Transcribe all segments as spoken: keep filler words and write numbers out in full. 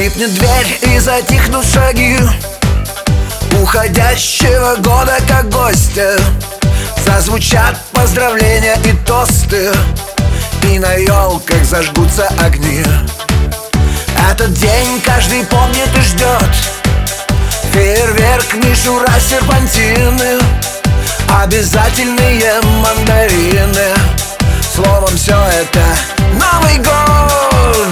Скрипнет дверь и затихнут шаги уходящего года, как гостя. Зазвучат поздравления и тосты, и на елках зажгутся огни. Этот день каждый помнит и ждет. Фейерверк, мишура, серпантины, обязательные мандарины. Словом, все это Новый год.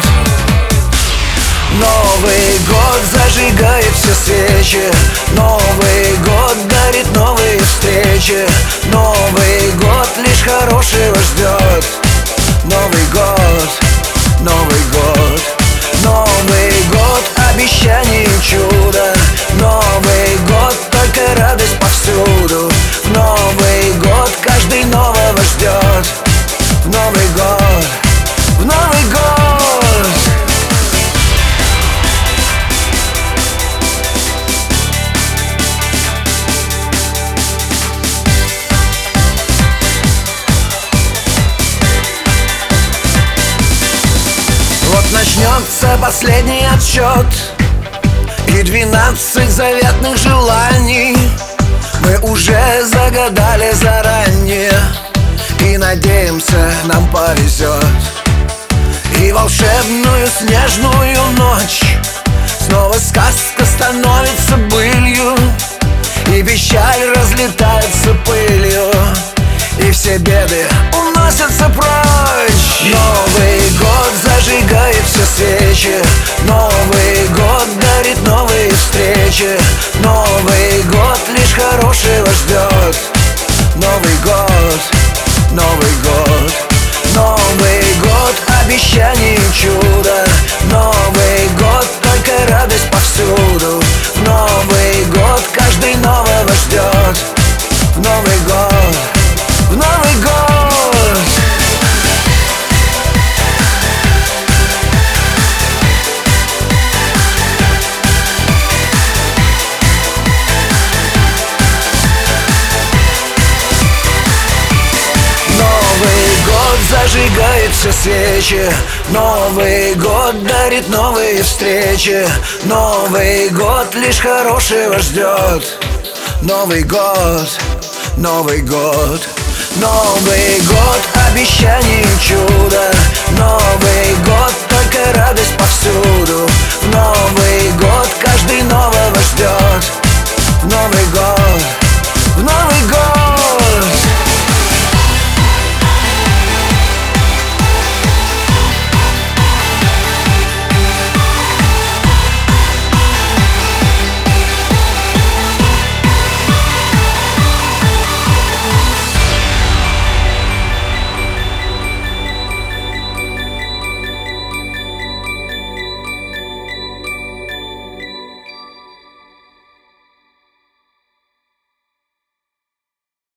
Новый год зажигает все свечи. Новый год дарит новые встречи. Новый год лишь хорошего ждет. Новый год, Новый год, Новый год обещаний и чудо. Новый год только радость повсюду. В Новый год каждый нового ждет. В Новый год, в Новый год. Вот начнется последний отсчет, и двенадцать заветных желаний мы уже загадали заранее, и надеемся, нам повезет. И волшебную снежную ночь снова сказка становится былью, и печаль разлетается пылью, и все беды уносятся прочь. Новый год зажигает все свечи. Новый год дарит новые встречи. Новый год лишь хорошего ждет. Новый год, Новый год, Новый год обещаний и чудо. Новый год только радость повсюду. В Новый год каждый нового ждет. В Новый год, в Новый год. Новый год зажигает все свечи. Новый год дарит новые встречи. Новый год лишь хорошего ждет. Новый год, Новый год, Новый год обещаний и чудо. Новый год только радость повсюду. В Новый год